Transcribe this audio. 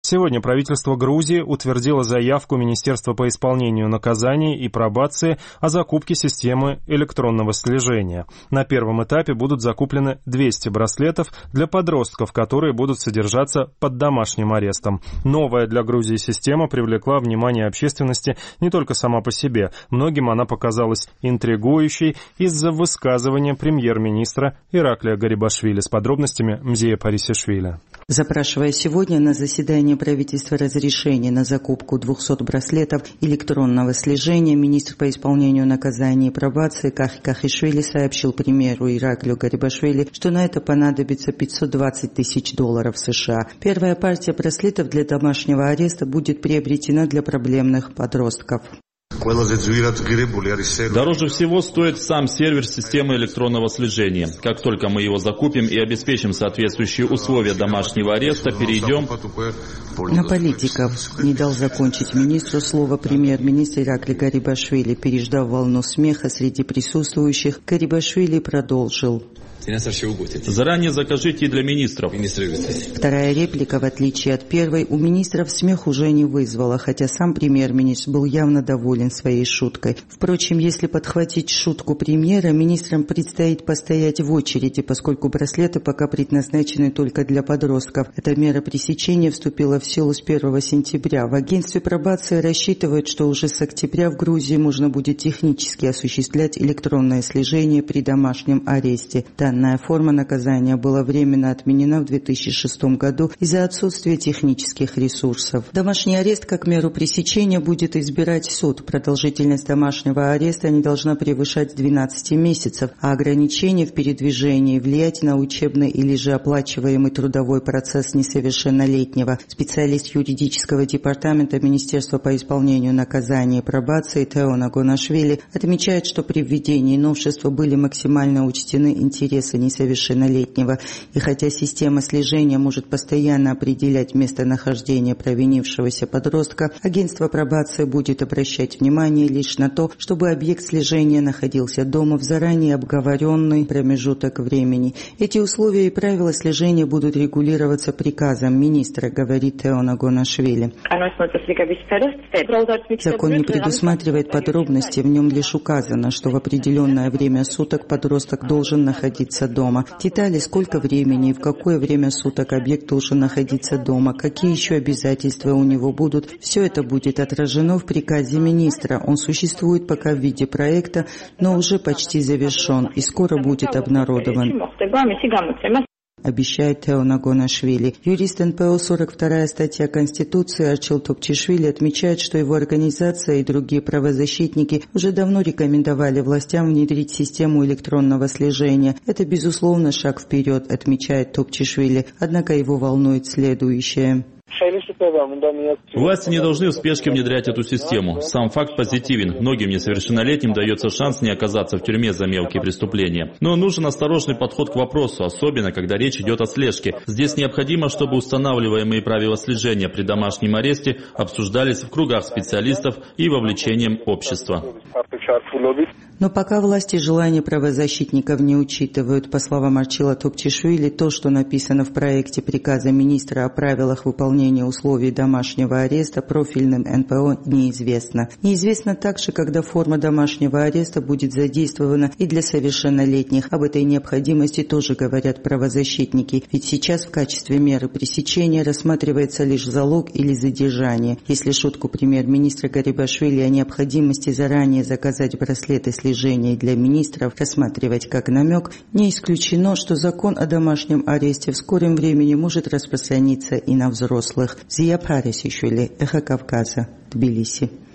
Сегодня правительство Грузии утвердило заявку Министерства по исполнению наказаний и пробации о закупке системы электронного слежения. На первом этапе будут закуплены 200 браслетов для подростков, которые будут содержаться под домашним арестом. Новая для Грузии система привлекла внимание общественности не только сама по себе. Многим она показалась интригующей из-за высказывания премьер-министра Ираклия Гарибашвили. С подробностями Мзея Парисишвили. Запрашивая сегодня на заседании правительства разрешение на закупку 200 браслетов электронного слежения, министр по исполнению наказаний и пробации Кахи Кахишвили сообщил премьеру Ираклию Гарибашвили, что на это понадобится $520 тысяч США. Первая партия браслетов для домашнего ареста будет приобретена для проблемных подростков. Дороже всего стоит сам сервер системы электронного слежения. Как только мы его закупим и обеспечим соответствующие условия домашнего ареста, перейдем... На политиков не дал закончить министру слово премьер-министр Ираклий Гарибашвили. Переждав волну смеха среди присутствующих, Гарибашвили продолжил. Заранее закажите и для министров. Вторая реплика, в отличие от первой, у министров смех уже не вызвала, хотя сам премьер-министр был явно доволен своей шуткой. Впрочем, если подхватить шутку премьера, министрам предстоит постоять в очереди, поскольку браслеты пока предназначены только для подростков. Эта мера пресечения вступила в силу с 1 сентября. В агентстве пробации рассчитывают, что уже с октября в Грузии можно будет технически осуществлять электронное слежение при домашнем аресте. Данная форма наказания была временно отменена в 2006 году из-за отсутствия технических ресурсов. Домашний арест как меру пресечения будет избирать суд. Продолжительность домашнего ареста не должна превышать 12 месяцев, а ограничения в передвижении влиять на учебный или же оплачиваемый трудовой процесс несовершеннолетнего. Специалист юридического департамента Министерства по исполнению наказаний и пробации Тео Нагонашвили отмечает, что при введении новшества были максимально учтены интересы несовершеннолетнего, и хотя система слежения может постоянно определять местонахождение провинившегося подростка, агентство пробации будет обращать внимание лишь на то, чтобы объект слежения находился дома в заранее обговоренный промежуток времени. Эти условия и правила слежения будут регулироваться приказом министра, говорит Тео Нагонашвили. Закон не предусматривает подробности, в нем лишь указано, что в определенное время суток подросток должен находиться дома. Детали, сколько времени и в какое время суток объект должен находиться дома, какие еще обязательства у него будут, все это будет отражено в приказе министра. Он существует пока в виде проекта, но уже почти завершен и скоро будет обнародован, обещает Тео Нагонашвили. Юрист НПО 42-я статья Конституции Арчил Топчишвили отмечает, что его организация и другие правозащитники уже давно рекомендовали властям внедрить систему электронного слежения. Это, безусловно, шаг вперед, отмечает Топчишвили, однако его волнует следующее. Власти не должны в спешке внедрять эту систему. Сам факт позитивен. Многим несовершеннолетним дается шанс не оказаться в тюрьме за мелкие преступления. Но нужен осторожный подход к вопросу, особенно когда речь идет о слежке. Здесь необходимо, чтобы устанавливаемые правила слежения при домашнем аресте обсуждались в кругах специалистов и вовлечением общества. Но пока власти желания правозащитников не учитывают. По словам Арчила Топчишвили, то, что написано в проекте приказа министра о правилах выполнения условий домашнего ареста, профильным НПО неизвестно. Неизвестно также, когда форма домашнего ареста будет задействована и для совершеннолетних. Об этой необходимости тоже говорят правозащитники. Ведь сейчас в качестве меры пресечения рассматривается лишь залог или задержание. Если шутку премьер-министра Гарибашвили о необходимости заранее заказать браслеты слежения для министров рассматривать как намек, не исключено, что закон о домашнем аресте в скором времени может распространиться и на взрослых. Мзея Парисишвили, Эхо Кавказа, Тбилиси.